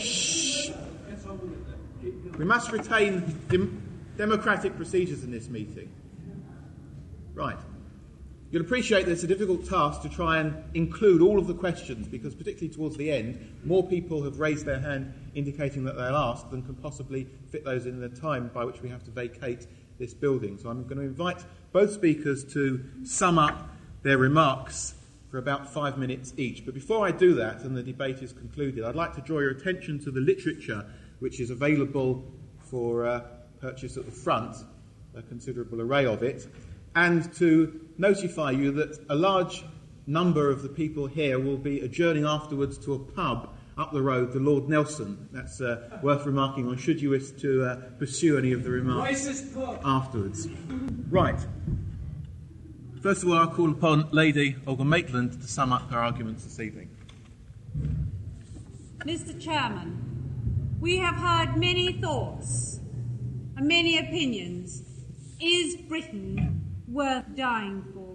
We must retain democratic procedures in this meeting. Right. You'll appreciate that it's a difficult task to try and include all of the questions, because particularly towards the end, more people have raised their hand indicating that they'll ask than can possibly fit those in the time by which we have to vacate this building. So I'm going to invite both speakers to sum up their remarks for about 5 minutes each. But before I do that, and the debate is concluded, I'd like to draw your attention to the literature which is available for purchase at the front, a considerable array of it, and to notify you that a large number of the people here will be adjourning afterwards to a pub up the road, the Lord Nelson. That's worth remarking on, should you wish to pursue any of the remarks afterwards. Right. First of all, I'll call upon Lady Olga Maitland to sum up her arguments this evening. Mr. Chairman, we have heard many thoughts and many opinions. Is Britain worth dying for?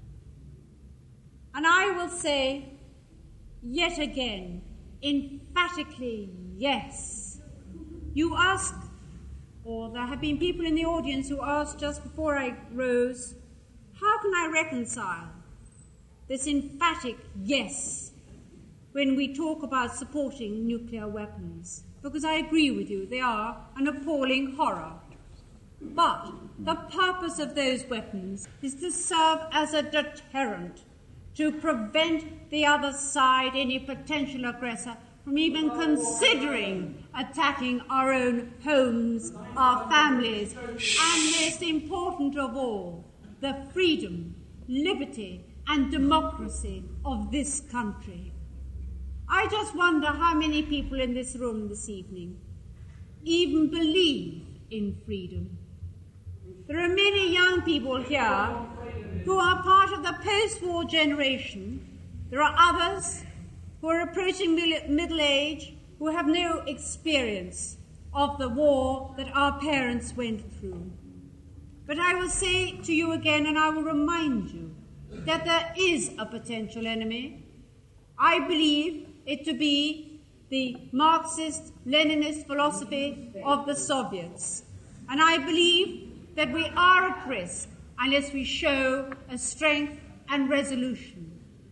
And I will say, yet again, emphatically, yes. You ask, or there have been people in the audience who asked just before I rose, how can I reconcile this emphatic yes when we talk about supporting nuclear weapons? Because I agree with you, they are an appalling horror. But the purpose of those weapons is to serve as a deterrent, to prevent the other side, any potential aggressor, from even considering attacking our own homes, our families, and most important of all, the freedom, liberty, and democracy of this country. I just wonder how many people in this room this evening even believe in freedom. There are many young people here who are part of the post-war generation. There are others who are approaching middle age who have no experience of the war that our parents went through. But I will say to you again, and I will remind you, that there is a potential enemy. I believe it to be the Marxist-Leninist philosophy of the Soviets. And I believe that we are at risk unless we show a strength and resolution.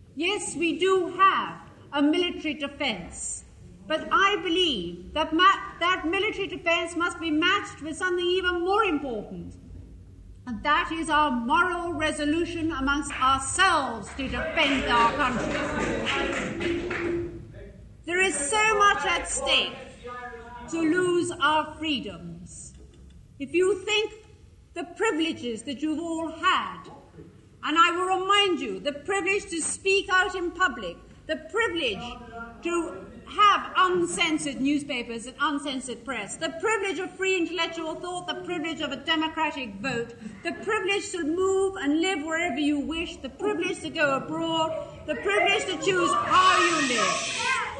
Yes, we do have a military defence, but I believe that that military defence must be matched with something even more important, and that is our moral resolution amongst ourselves to defend our country. There is so much at stake to lose our freedoms. If you think the privileges that you've all had, and I will remind you, the privilege to speak out in public, the privilege to have uncensored newspapers and uncensored press, the privilege of free intellectual thought, the privilege of a democratic vote, the privilege to move and live wherever you wish, the privilege to go abroad, the privilege to choose how you live.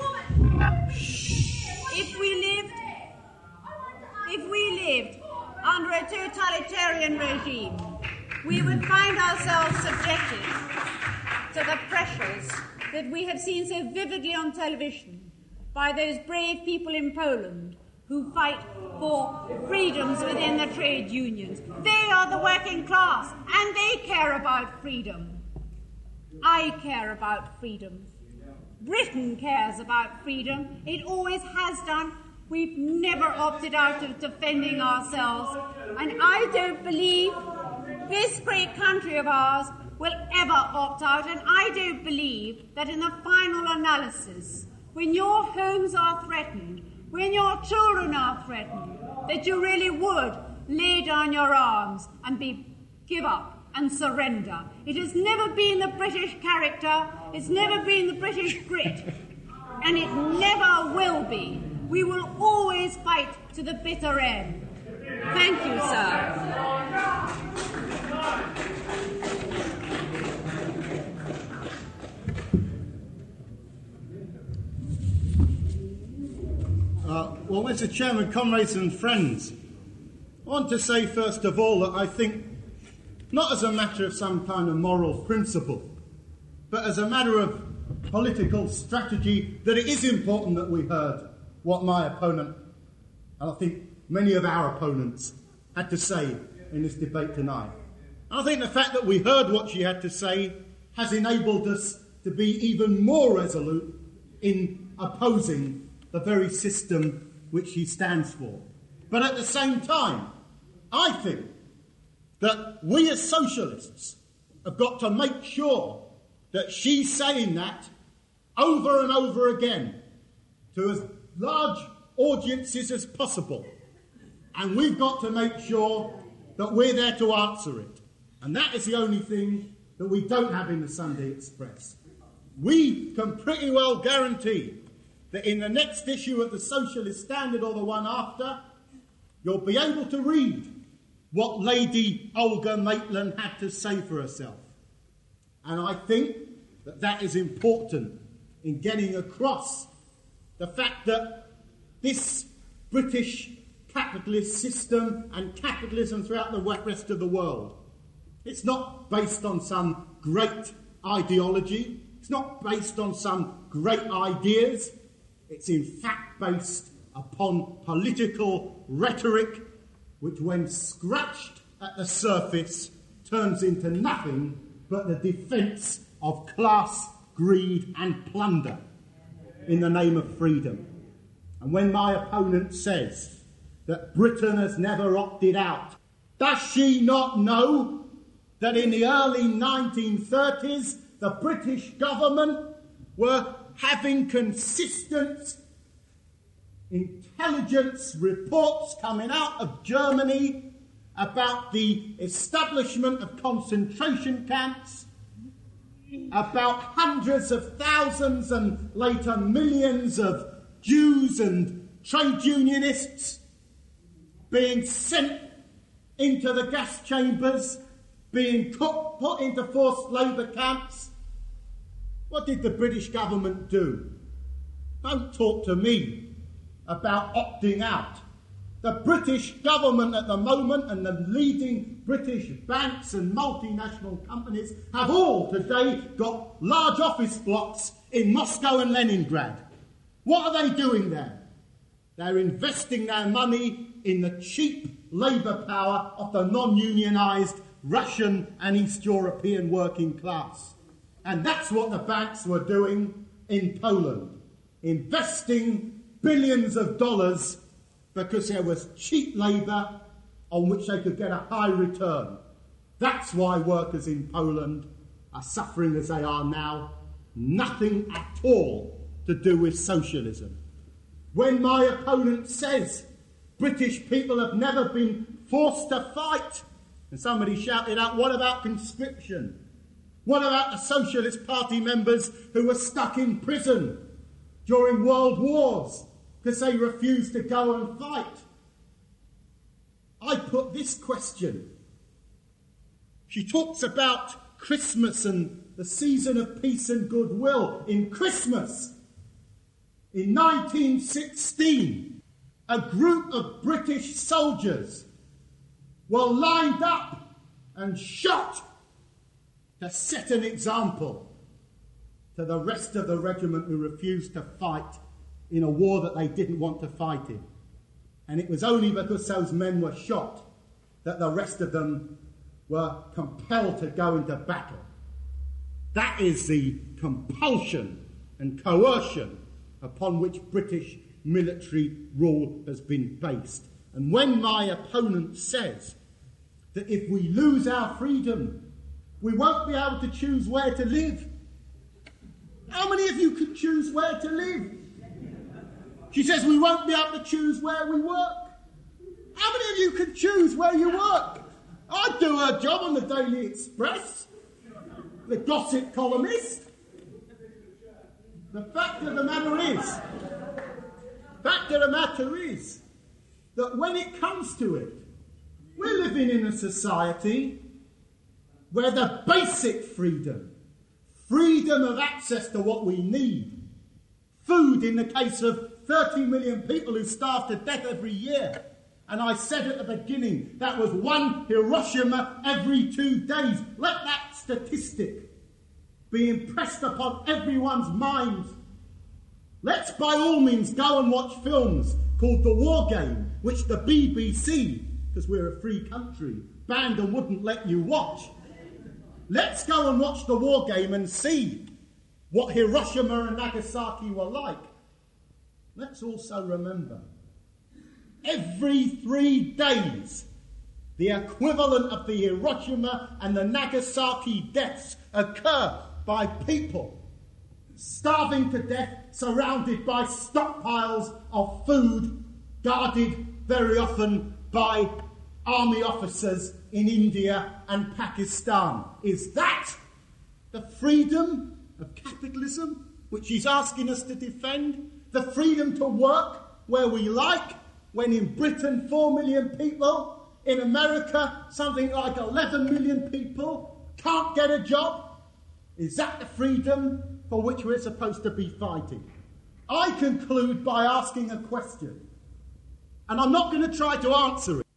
If we lived under a totalitarian regime, we would find ourselves subjected to the pressures that we have seen so vividly on television by those brave people in Poland who fight for freedoms within the trade unions. They are the working class, and they care about freedom. I care about freedom. Britain cares about freedom. It always has done. We've never opted out of defending ourselves, and I don't believe this great country of ours will ever opt out, and I don't believe that in the final analysis, when your homes are threatened, when your children are threatened, that you really would lay down your arms and give up and surrender. It has never been the British character, it's never been the British grit, and it never will be. We will always fight to the bitter end. Thank you, sir. Well, Mr. Chairman, comrades and friends, I want to say first of all that I think, not as a matter of some kind of moral principle, but as a matter of political strategy, that it is important that we heard what my opponent, and I think many of our opponents, had to say in this debate tonight. And I think the fact that we heard what she had to say has enabled us to be even more resolute in opposing the very system which she stands for. But at the same time, I think that we as socialists have got to make sure that she's saying that over and over again to as large audiences as possible. And we've got to make sure that we're there to answer it. And that is the only thing that we don't have in the Sunday Express. We can pretty well guarantee that in the next issue of the Socialist Standard or the one after, you'll be able to read what Lady Olga Maitland had to say for herself. And I think that that is important in getting across the fact that this British capitalist system and capitalism throughout the rest of the world, it's not based on some great ideology, it's not based on some great ideas, it's in fact based upon political rhetoric which, when scratched at the surface, turns into nothing but the defence of class, greed and plunder in the name of freedom. And when my opponent says that Britain has never opted out, does she not know that in the early 1930s the British government were having consistent intelligence reports coming out of Germany about the establishment of concentration camps, about hundreds of thousands and later millions of Jews and trade unionists being sent into the gas chambers, being put into forced labour camps? What did the British government do? Don't talk to me about opting out. The British government at the moment and the leading British banks and multinational companies have all today got large office blocks in Moscow and Leningrad. What are they doing there? They're investing their money in the cheap labour power of the non-unionised Russian and East European working class. And that's what the banks were doing in Poland, investing billions of dollars because there was cheap labour on which they could get a high return. That's why workers in Poland are suffering as they are now. Nothing at all to do with socialism. When my opponent says British people have never been forced to fight, and somebody shouted out, what about conscription? What about the Socialist Party members who were stuck in prison during world wars because they refused to go and fight? I put this question. She talks about Christmas and the season of peace and goodwill. In Christmas, in 1916, a group of British soldiers were lined up and shot to set an example to the rest of the regiment who refused to fight in a war that they didn't want to fight in. And it was only because those men were shot that the rest of them were compelled to go into battle. That is the compulsion and coercion upon which British military rule has been based. And when my opponent says that if we lose our freedom, we won't be able to choose where to live. How many of you could choose where to live? She says we won't be able to choose where we work. How many of you could choose where you work? I'd do a job on the Daily Express, the gossip columnist. The fact of the matter is that when it comes to it, we're living in a society where the basic freedom of access to what we need, food in the case of 30 million people who starve to death every year, and I said at the beginning that was one Hiroshima every 2 days. Let that statistic be impressed upon everyone's mind. Let's by all means go and watch films called The War Game, which the BBC, because we're a free country, banned and wouldn't let you watch. Let's go and watch The War Game and see what Hiroshima and Nagasaki were like. Let's also remember, every 3 days, the equivalent of the Hiroshima and the Nagasaki deaths occur by people starving to death, surrounded by stockpiles of food, guarded very often by army officers in India and Pakistan. Is that the freedom of capitalism which he's asking us to defend? The freedom to work where we like, when in Britain 4 million people, in America something like 11 million people can't get a job? Is that the freedom for which we're supposed to be fighting? I conclude by asking a question, and I'm not going to try to answer it.